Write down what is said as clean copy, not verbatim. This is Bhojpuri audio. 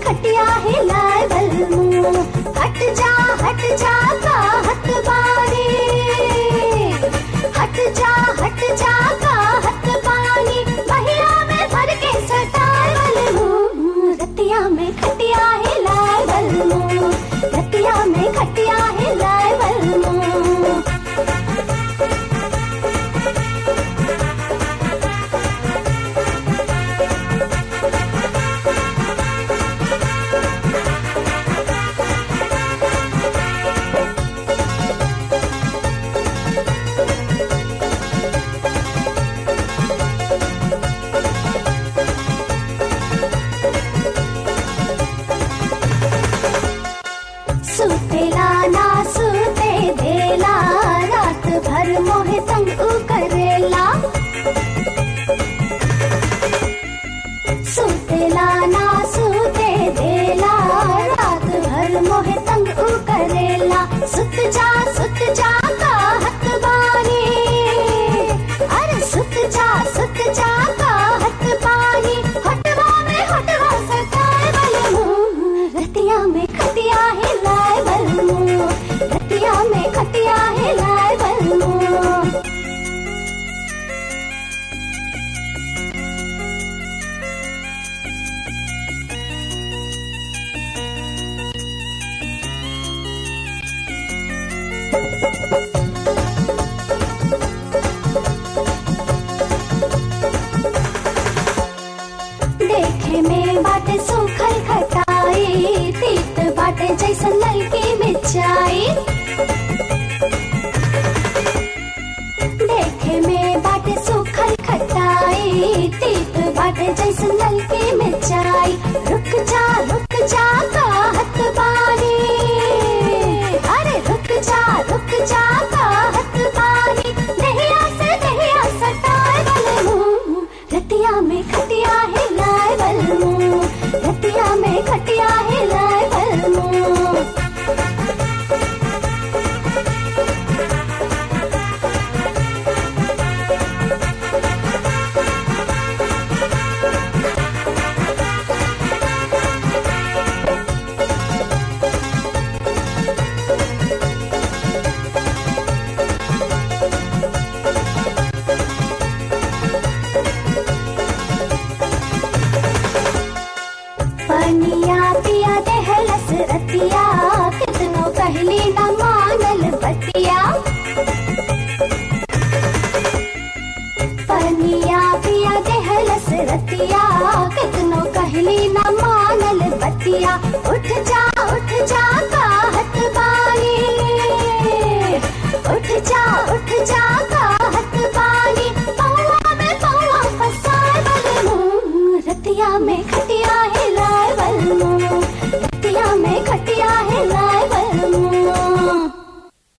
खटिया हिलाए बलमू, हट जा काहत बानी, हट जा काहत बानी, बहिया में भर के सटाए बलमू, रतिया में खटिया हिलाए बलमू, रतिया में खटिया हिलाए बलमू। सुतेला ना सुते देला, रात भर मोहे तंग करेला, सुतेला ना सुते देला, रात भर मोहे तंग करेला, सुत जा काहत बानी, अरे सुत जा काहत बानी, हटवा में हटवा सताए बलमू, रतिया में खटिया हिलाए बलमू, रतिया में खटिया हिलाए बलमू। देखे में बाटे सूखल खटाई, तीत बाटे जैसन ललकी मिर्चाई, देखे में बाटे सूखल खटाई, तीत बाटे जैसन ललकी मिर्चाई, रुक जा काहत बानी, अरे रुक जा काहत बानी, नहिया से नहिया सटाए बलमू, रतिया में खटिया हिलाए बलमू, रतिया में खटिया हिलाए बलमू। पनिया पिया देहलस रतिया, कितनो कहली न मानल बतिया, पनिया पिया देहलस रतिया, कितनो कहली न मानल बतिया, उठ जा काहत बानी, उठ जा